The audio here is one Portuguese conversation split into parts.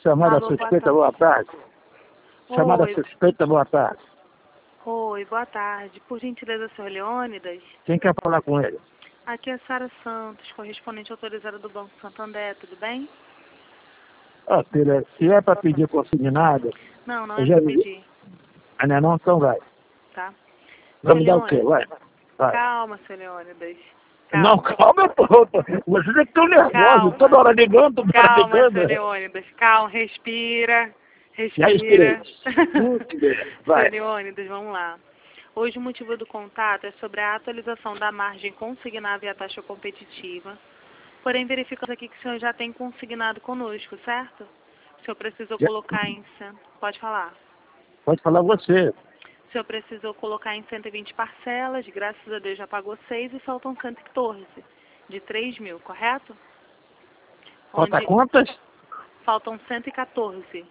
Chamada Alô, boa suspeita, tarde. boa tarde. Chamada Oi, suspeita, boa tarde. oi, boa tarde. Por gentileza, senhor Leônidas? Quem quer falar com ele? Aqui é Sara Santos, correspondente autorizada do Banco Santander, tudo bem? Ó, filha, se é para pedir consignado, Não, não eu é já para vi. pedir, Ainda não, então vai. tá? Vai Seu me dar o quê? Leônidas, Vai. calma, seu Leônidas. Não, calma, pô. Vocês é que estão nervosos. Toda hora ligando, toda hora Calma, seu ligando. Leônidas, calma, respira, Já respirei. respira. Vai. Seu Leônidas, vamos lá. Hoje o motivo do contato é sobre a atualização da margem consignada e a taxa competitiva. Porém, verificamos aqui que o senhor já tem consignado conosco, certo? O senhor precisou Já- colocar em... Pode falar. Pode falar você. O senhor precisou colocar em 120 parcelas, graças a Deus já pagou 6 e faltam 114, de 3 mil, correto? Falta Onde quantas? faltam 114.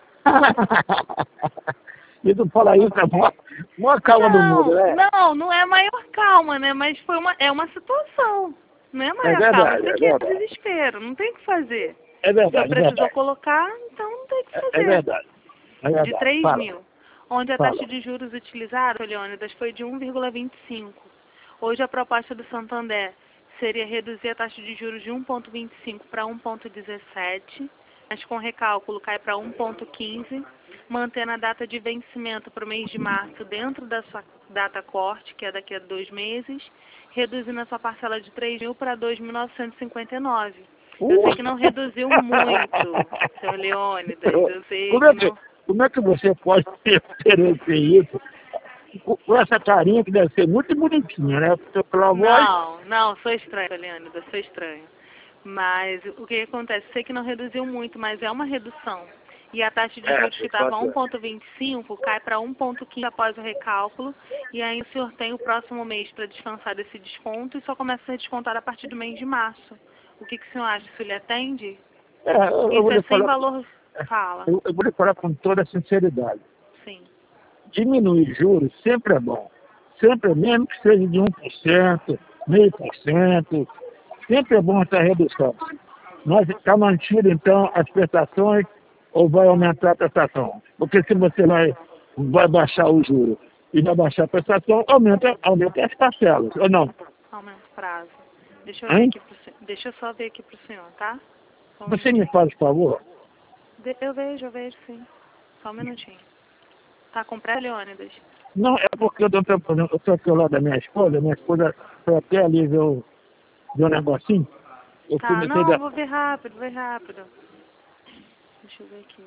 E tu fala isso, é maior calma do mundo, né? Não é a maior calma, né? Mas é uma situação. Não é a É maior calma, verdade, isso é aqui é verdade. desespero, não tem o que fazer. É O senhor verdade, é precisou verdade. colocar, então não tem o que É fazer. verdade. É De verdade. 3 Fala, mil, onde a fala. taxa de juros utilizada, Leônidas, foi de 1,25. Hoje a proposta do Santander seria reduzir a taxa de juros de 1,25 para 1,17, mas com recálculo cai para 1,15, mantendo a data de vencimento para o mês de março dentro da sua data corte, que é daqui a 2 meses, reduzindo a sua parcela de 3 mil para 2.959. Eu sei que não reduziu muito, seu Leônidas, eu sei Como é que que, não... como é que você pode oferecer isso com essa carinha que deve ser muito bonitinha, né? Porque pela voz... Não, sou estranha, Leônidas, sou estranha. Mas o que acontece? Sei que não reduziu muito, mas é uma redução. E a taxa de juros que estava 1,25 cai para 1,15 após o recálculo. E aí o senhor tem o próximo mês para descansar desse desconto e só começa a ser descontado a partir do mês de março. O que o senhor acha? Isso lhe atende? eu vou Isso é lhe sem falar, valor... Fala. eu vou lhe falar com toda a sinceridade. Sim. Diminuir juros sempre é bom. Sempre, mesmo que seja de 1%, 0,5%, sempre é bom essa redução. Mas está mantido, então, as prestações ou vai aumentar a prestação? Porque se você vai baixar o juro e vai baixar a prestação, aumenta as parcelas, ou não? Aumenta o prazo. Deixa eu ver Hein? aqui pro senhor. Deixa eu só ver aqui pro senhor, tá? Só um Você me minutinho. faz favor? Eu vejo sim. Só um minutinho. Tá com pré, Leônidas? Não, é porque eu estou aqui ao lado da minha esposa foi até ali ver um negocinho. Eu fui Tá, meter não, da... vou ver rápido, Deixa eu ver aqui.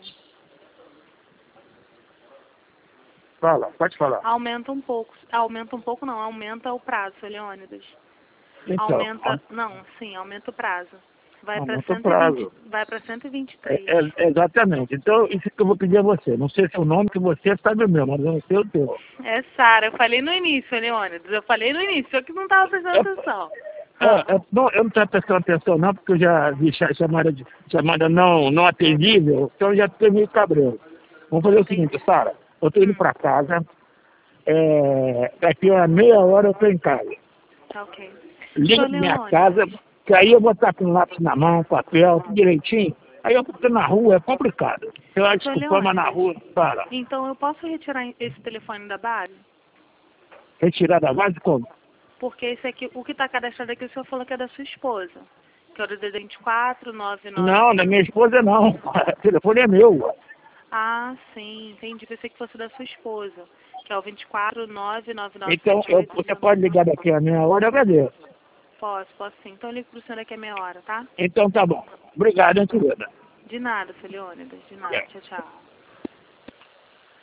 Fala, pode falar. Aumenta um pouco não, aumenta o prazo, Leônidas. Então, Aumenta o prazo. Vai para aumenta o 120, prazo. vai para 123. Exatamente. Então, isso que eu vou pedir a você. Não sei se é o nome que você sabe o meu, mas eu não sei o teu. É Sara, eu falei no início, Leônidas. Eu falei no início, eu que não tava prestando atenção. Não, eu não estou prestando atenção não, porque eu já vi chamada não atendível, então eu já fiquei meio cabreiro. Vamos fazer o seguinte, Sara, eu estou indo para casa, daqui a meia hora eu estou em casa. Tá ok. Liga Seu para minha Leônidas, casa, que aí eu vou estar com lápis na mão, papel, tudo direitinho. Aí eu fico na rua, é complicado. Eu acho seu que desculpa, mas na Leônidas, rua, para. então eu posso retirar esse telefone da base? Retirar da base como? Porque esse aqui, o que está cadastrado aqui, o senhor falou que é da sua esposa. Que é o DDD 24 Não, 99. da minha esposa não. O telefone é meu. Ah, sim, entendi. Pensei que fosse da sua esposa. Que é o 24 Então, 99978. você pode ligar daqui a meia hora, eu agradeço. Posso sim. Então eu ligo pro senhor daqui a meia hora, tá? Então tá bom. Obrigado, hein, querida. De nada, seu Leônidas. De nada. Tchau, tchau.